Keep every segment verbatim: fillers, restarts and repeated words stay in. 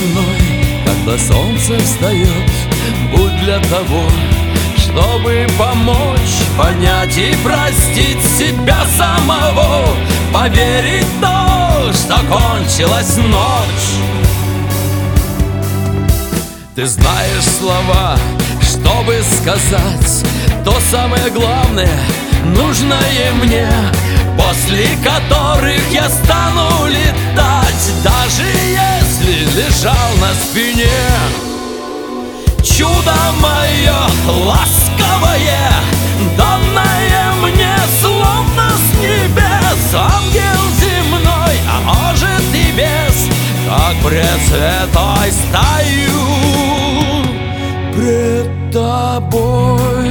мной, когда солнце встает. Будь для того, чтобы помочь понять и простить себя самого, поверить в то, что кончилась ночь. Ты знаешь слова, чтобы сказать то самое главное, нужное мне, после которых я стану летать, даже если лежал на спине. Чудо мое ласковое, данное мне словно с небес, ангел земной, а может и без, как пред святой стою пред тобой.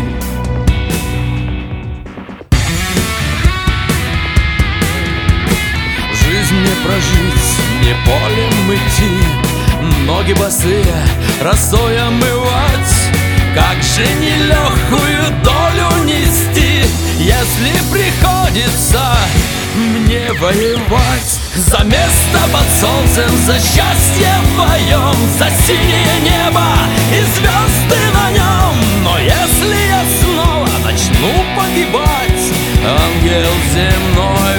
Жизнь не прожить, не полем идти, ноги босые росой омывать. Как же нелегкую долю нести, если приходится мне воевать за место под солнцем, за счастье вдвоем, за синее небо и звезды на нем. Но если я снова начну погибать, ангел земной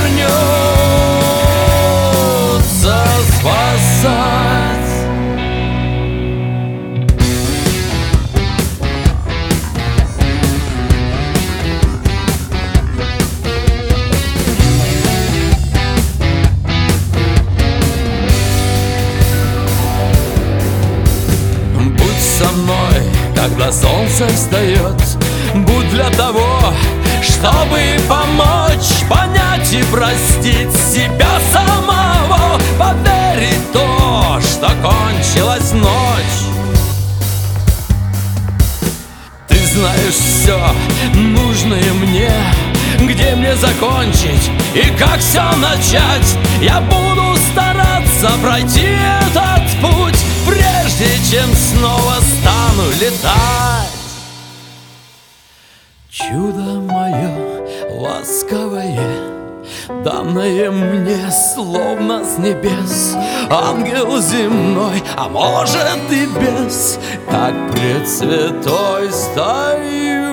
вернется спасать. Со мной, когда солнце встает, будь для того, чтобы помочь понять и простить себя самого, поверить в то, что кончилась ночь. Ты знаешь все нужное мне, где мне закончить и как все начать. Я буду стараться пройти этот путь, прежде чем снова стану летать. Чудо мое ласковое, данное мне словно с небес, ангел земной, а может и без, как пред святой стою